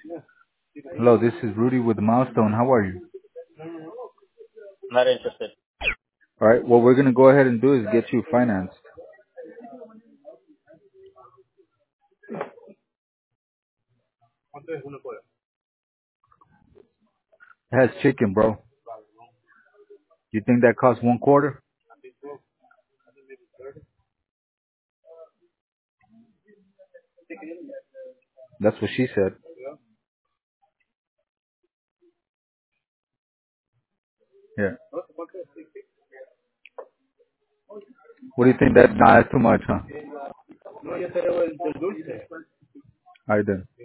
Hello, this is Rudy with Milestone. How are you? Not interested. All right. What we're gonna go ahead and do is get you financed. It has chicken, bro. You think that costs 1/4? That's what she said. Yeah. What do you think? That nah, that's too much, huh? All right then.